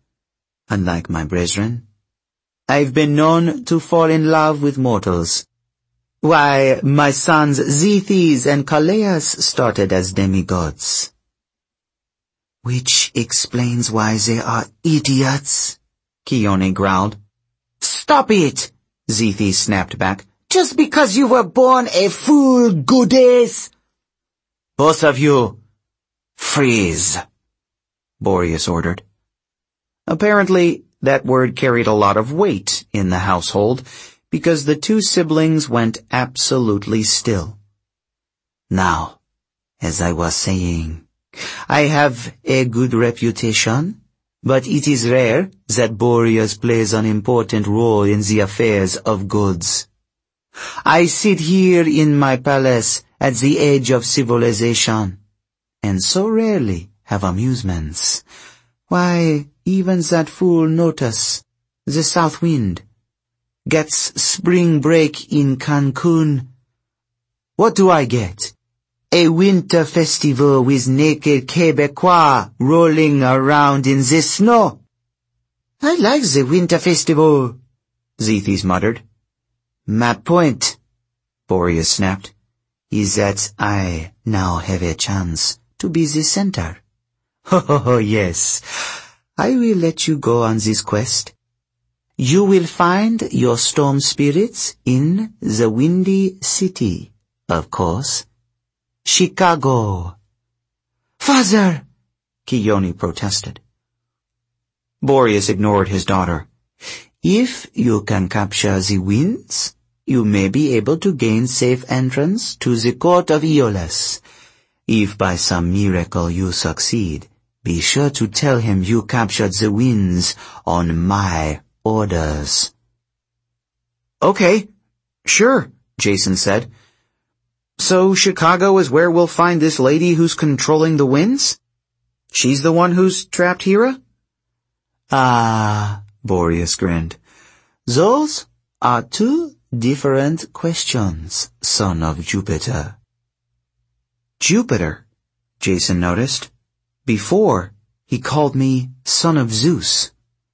Speaker 2: Unlike my brethren, I've been known to fall in love with mortals.
Speaker 1: Why, my sons Zethys and Calais started as demigods.
Speaker 3: Which explains why they are idiots,
Speaker 1: Chione growled.
Speaker 2: Stop it,
Speaker 1: Zethys snapped back.
Speaker 2: Just because you were born a fool, goodies.
Speaker 1: Both of you, freeze, Boreas ordered. Apparently, that word carried a lot of weight in the household, because the two siblings went absolutely still.
Speaker 3: Now, as I was saying, I have a good reputation, but it is rare that Boreas plays an important role in the affairs of gods. I sit here in my palace at the edge of civilization, and so rarely have amusements. Why, even that fool Notus, the south wind, gets spring break in Cancun. What do I get? A winter festival with naked Quebecois rolling around in the snow.
Speaker 2: I like the winter festival,
Speaker 1: Zethys muttered.
Speaker 3: My point, Boreas snapped, is that I now have a chance to be the center. Oh, yes. I will let you go on this quest. You will find your storm spirits in the Windy City, of course. Chicago.
Speaker 2: Father,
Speaker 3: Chione protested.
Speaker 1: Boreas ignored his daughter.
Speaker 3: If you can capture the winds, you may be able to gain safe entrance to the court of Aeolus. If by some miracle you succeed, be sure to tell him you captured the winds on my orders.
Speaker 1: Okay, sure, Jason said. So Chicago is where we'll find this lady who's controlling the winds? She's the one who's trapped Hera?
Speaker 3: Ah, Boreas grinned. Those are two different questions, son of Jupiter.
Speaker 1: Jupiter, Jason noticed. Before, he called me son of Zeus.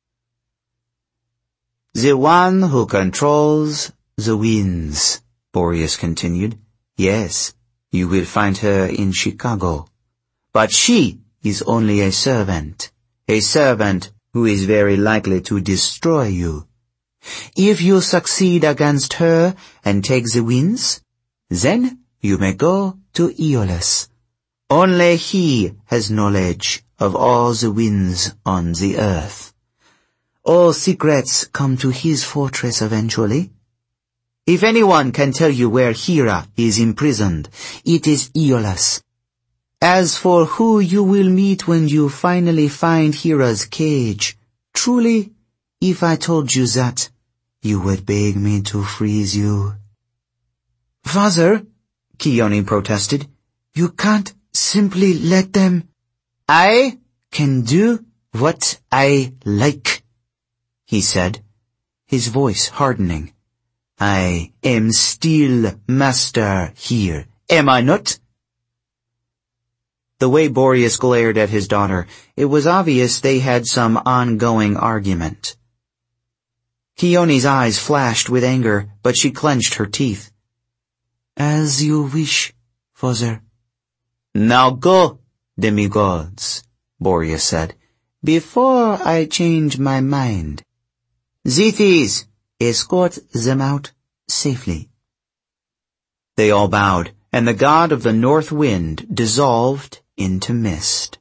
Speaker 3: The one who controls the winds, Boreas continued. Yes, you will find her in Chicago. But she is only a servant who is very likely to destroy you. If you succeed against her and take the winds, then you may go to Aeolus. Only he has knowledge of all the winds on the earth. All secrets come to his fortress eventually. If anyone can tell you where Hera is imprisoned, it is Aeolus. As for who you will meet when you finally find Hera's cage, truly, if I told you that, you would beg me to freeze you.
Speaker 2: Father,
Speaker 1: Chione protested,
Speaker 2: you can't simply let them.
Speaker 3: I can do what I like, he said, his voice hardening. I am still master here, am I not?
Speaker 1: The way Boreas glared at his daughter, it was obvious they had some ongoing argument. Chione's eyes flashed with anger, but she clenched her teeth.
Speaker 2: As you wish, father.
Speaker 3: Now go, demigods, Boreas said, before I change my mind. Zethys, escort them out safely.
Speaker 1: They all bowed, and the god of the north wind dissolved into mist.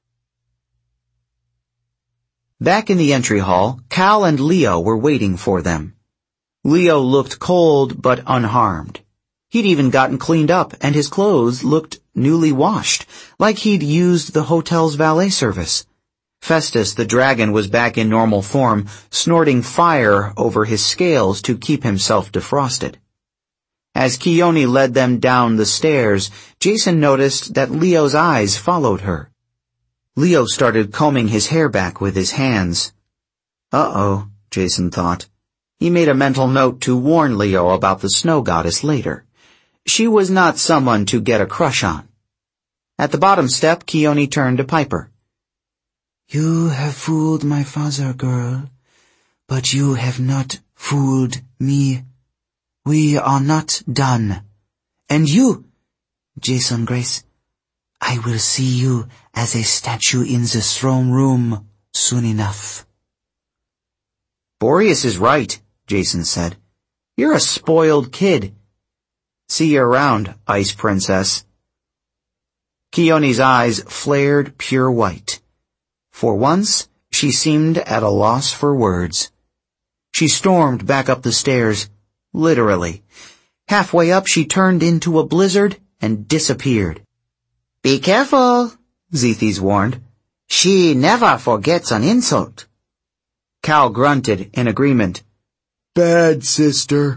Speaker 1: Back in the entry hall, Cal and Leo were waiting for them. Leo looked cold but unharmed. He'd even gotten cleaned up, and his clothes looked newly washed, like he'd used the hotel's valet service. Festus the dragon was back in normal form, snorting fire over his scales to keep himself defrosted. As Chione led them down the stairs, Jason noticed that Leo's eyes followed her. Leo started combing his hair back with his hands. Uh-oh, Jason thought. He made a mental note to warn Leo about the snow goddess later. She was not someone to get a crush on. At the bottom step, Chione turned to Piper.
Speaker 2: You have fooled my father, girl, but you have not fooled me.
Speaker 3: We are not done. And you, Jason Grace, I will see you as a statue in the throne room soon enough.
Speaker 1: Boreas is right, Jason said. You're a spoiled kid. See you around, Ice Princess. Keone's eyes flared pure white. For once, she seemed at a loss for words. She stormed back up the stairs, literally. Halfway up, she turned into a blizzard and disappeared.
Speaker 2: Be careful,
Speaker 1: Zeethes warned.
Speaker 2: She never forgets an insult.
Speaker 1: Cal grunted in agreement.
Speaker 3: Bad sister.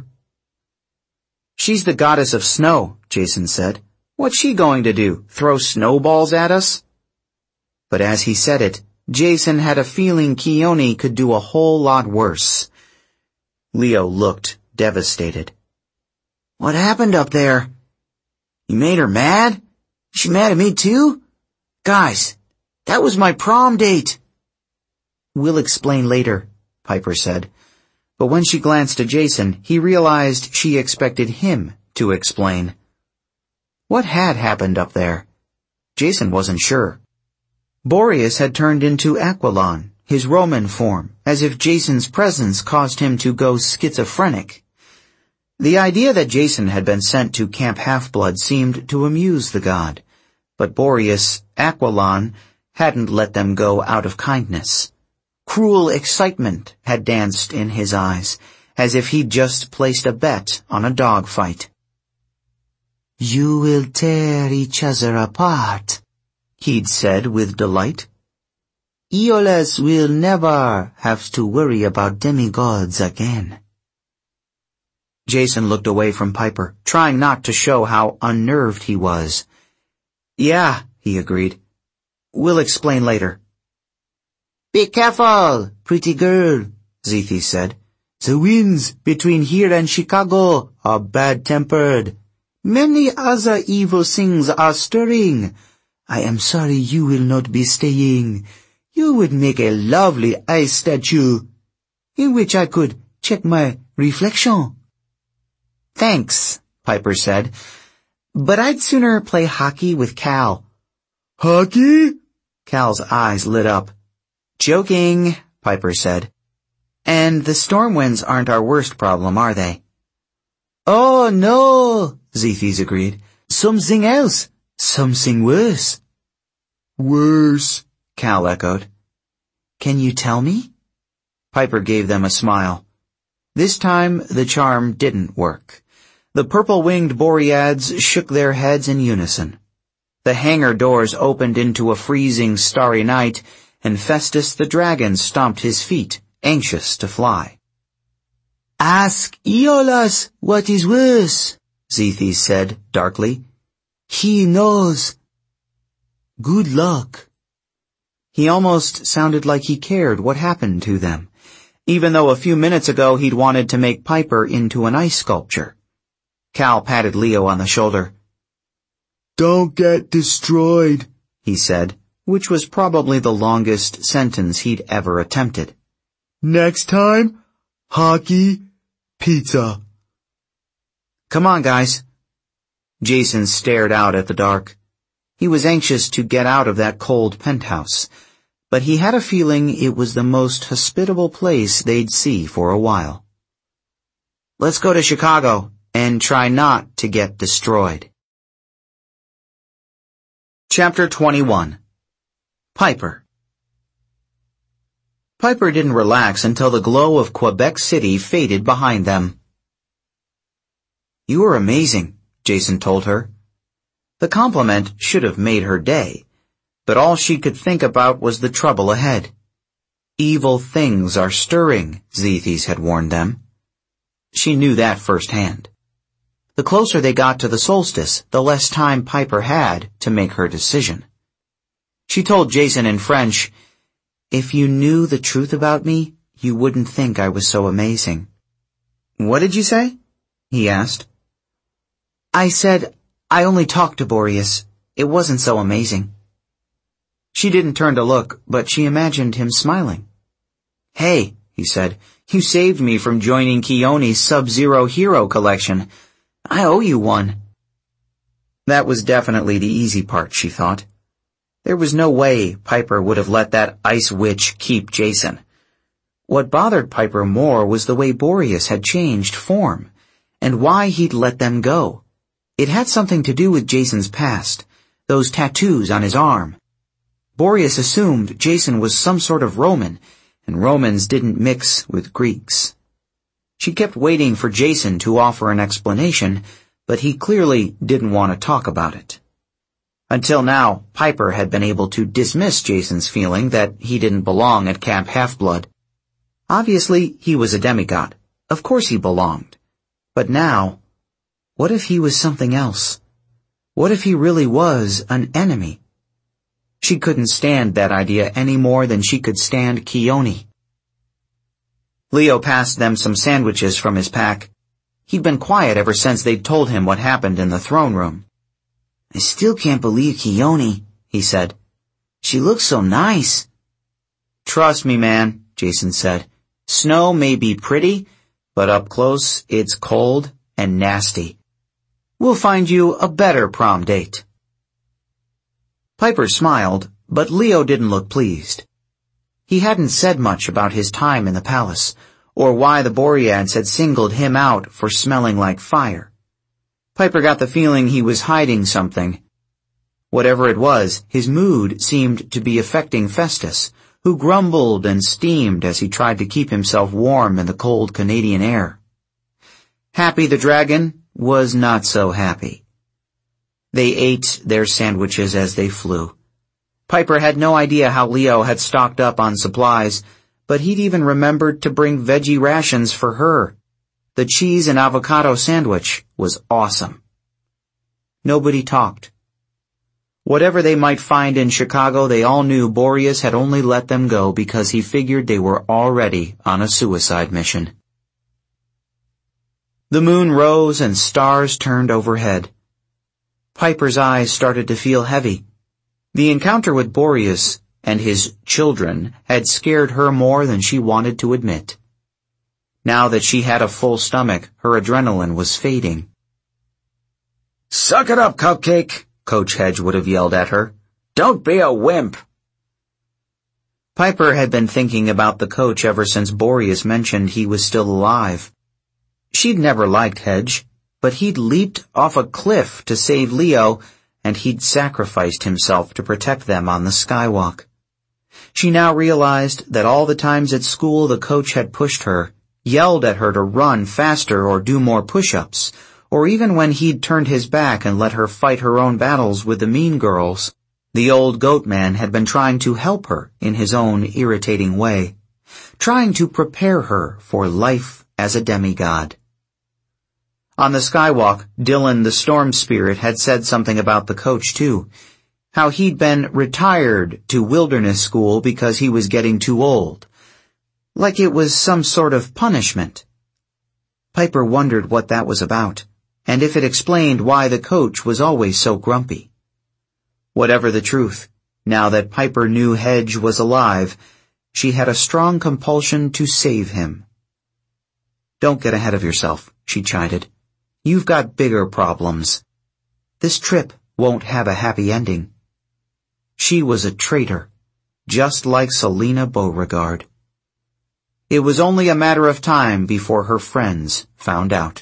Speaker 1: She's the goddess of snow, Jason said. What's she going to do, throw snowballs at us? But as he said it, Jason had a feeling Keone could do a whole lot worse. Leo looked devastated.
Speaker 2: What happened up there? You made her mad? She mad at me too? Guys, that was my prom date.
Speaker 1: We'll explain later, Piper said. But when she glanced at Jason, he realized she expected him to explain. What had happened up there? Jason wasn't sure. Boreas had turned into Aquilon, his Roman form, as if Jason's presence caused him to go schizophrenic. The idea that Jason had been sent to Camp Half-Blood seemed to amuse the god, but Boreas, Aquilon, hadn't let them go out of kindness. Cruel excitement had danced in his eyes, as if he'd just placed a bet on a dogfight.
Speaker 3: You will tear each other apart,
Speaker 1: he'd said with delight.
Speaker 3: Aeolus will never have to worry about demigods again.
Speaker 1: Jason looked away from Piper, trying not to show how unnerved he was. Yeah, he agreed. We'll explain later.
Speaker 2: Be careful, pretty girl,
Speaker 1: Zeethes said.
Speaker 3: The winds between here and Chicago are bad-tempered. Many other evil things are stirring. I am sorry you will not be staying. You would make a lovely ice statue, in which I could check my reflection.
Speaker 1: Thanks, Piper said. But I'd sooner play hockey with Cal.
Speaker 3: Hockey?
Speaker 1: Cal's eyes lit up. Joking, Piper said. And the storm winds aren't our worst problem, are they?
Speaker 3: Oh, no, Zeethes agreed. Something else. Something worse.
Speaker 1: Worse, Cal echoed. Can you tell me? Piper gave them a smile. This time, the charm didn't work. The purple-winged Boreads shook their heads in unison. The hangar doors opened into a freezing starry night, and Festus the dragon stomped his feet, anxious to fly.
Speaker 3: Ask Aeolus what is worse,
Speaker 1: Zeethes said darkly.
Speaker 3: He knows. Good luck.
Speaker 1: He almost sounded like he cared what happened to them, even though a few minutes ago he'd wanted to make Piper into an ice sculpture. Cal patted Leo on the shoulder.
Speaker 3: Don't get destroyed,
Speaker 1: he said, which was probably the longest sentence he'd ever attempted.
Speaker 3: Next time, hockey, pizza.
Speaker 1: Come on, guys. Jason stared out at the dark. He was anxious to get out of that cold penthouse, but he had a feeling it was the most hospitable place they'd see for a while. Let's go to Chicago and try not to get destroyed. Chapter 21. Piper. Piper didn't relax until the glow of Quebec City faded behind them. You were amazing, Jason told her. The compliment should have made her day, but all she could think about was the trouble ahead. Evil things are stirring, Zeethes had warned them. She knew that firsthand. The closer they got to the solstice, the less time Piper had to make her decision. She told Jason in French, "If you knew the truth about me, you wouldn't think I was so amazing." "What did you say?" he asked. "I said, I only talked to Boreas. It wasn't so amazing." She didn't turn to look, but she imagined him smiling. "Hey," he said, You saved me from joining Keone's Sub-Zero Hero collection. I owe you one." That was definitely the easy part, she thought. There was no way Piper would have let that ice witch keep Jason. What bothered Piper more was the way Boreas had changed form, and why he'd let them go. It had something to do with Jason's past, those tattoos on his arm. Boreas assumed Jason was some sort of Roman, and Romans didn't mix with Greeks. She kept waiting for Jason to offer an explanation, but he clearly didn't want to talk about it. Until now, Piper had been able to dismiss Jason's feeling that he didn't belong at Camp Half-Blood. Obviously, he was a demigod. Of course he belonged. But now, what if he was something else? What if he really was an enemy? She couldn't stand that idea any more than she could stand Keone. Leo passed them some sandwiches from his pack. He'd been quiet ever since they'd told him what happened in the throne room.
Speaker 2: "I still can't believe Keone," he said. "She looks so nice."
Speaker 1: "Trust me, man," Jason said. "Snow may be pretty, but up close it's cold and nasty. We'll find you a better prom date." Piper smiled, but Leo didn't look pleased. He hadn't said much about his time in the palace, or why the Boreads had singled him out for smelling like fire. Piper got the feeling he was hiding something. Whatever it was, his mood seemed to be affecting Festus, who grumbled and steamed as he tried to keep himself warm in the cold Canadian air. Happy the dragon was not so happy. They ate their sandwiches as they flew. Piper had no idea how Leo had stocked up on supplies, but he'd even remembered to bring veggie rations for her. The cheese and avocado sandwich was awesome. Nobody talked. Whatever they might find in Chicago, they all knew Boreas had only let them go because he figured they were already on a suicide mission. The moon rose and stars turned overhead. Piper's eyes started to feel heavy. The encounter with Boreas and his children had scared her more than she wanted to admit. Now that she had a full stomach, her adrenaline was fading.
Speaker 4: "Suck it up, Cupcake," Coach Hedge would have yelled at her. "Don't be a wimp."
Speaker 1: Piper had been thinking about the coach ever since Boreas mentioned he was still alive. She'd never liked Hedge, but he'd leaped off a cliff to save Leo, and he'd sacrificed himself to protect them on the skywalk. She now realized that all the times at school the coach had pushed her, yelled at her to run faster or do more push-ups, or even when he'd turned his back and let her fight her own battles with the mean girls, the old goat man had been trying to help her in his own irritating way, trying to prepare her for life as a demigod. On the skywalk, Dylan the storm spirit had said something about the coach too, how he'd been retired to wilderness school because he was getting too old, like it was some sort of punishment. Piper wondered what that was about, and if it explained why the coach was always so grumpy. Whatever the truth, now that Piper knew Hedge was alive, she had a strong compulsion to save him. "Don't get ahead of yourself," she chided. "You've got bigger problems. This trip won't have a happy ending." She was a traitor, just like Selena Beauregard. It was only a matter of time before her friends found out.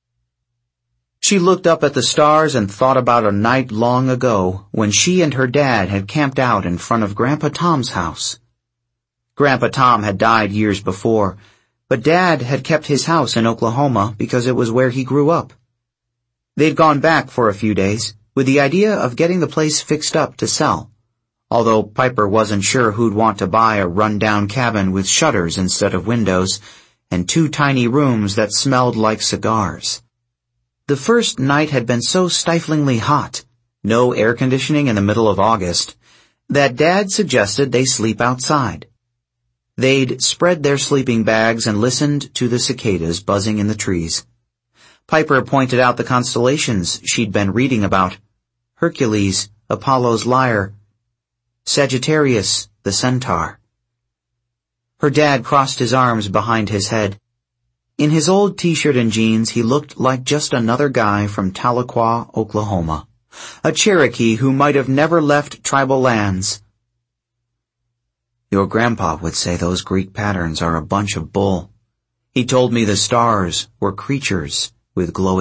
Speaker 1: She looked up at the stars and thought about a night long ago when she and her dad had camped out in front of Grandpa Tom's house. Grandpa Tom had died years before, but Dad had kept his house in Oklahoma because it was where he grew up. They'd gone back for a few days with the idea of getting the place fixed up to sell, although Piper wasn't sure who'd want to buy a run-down cabin with shutters instead of windows and 2 tiny rooms that smelled like cigars. The first night had been so stiflingly hot, no air conditioning in the middle of August, that Dad suggested they sleep outside. They'd spread their sleeping bags and listened to the cicadas buzzing in the trees. Piper pointed out the constellations she'd been reading about: Hercules, Apollo's lyre, Sagittarius, the centaur. Her dad crossed his arms behind his head. In his old t-shirt and jeans, he looked like just another guy from Tahlequah, Oklahoma. A Cherokee who might have never left tribal lands. Your grandpa would say those Greek patterns are a bunch of bull. He told me the stars were creatures with glowing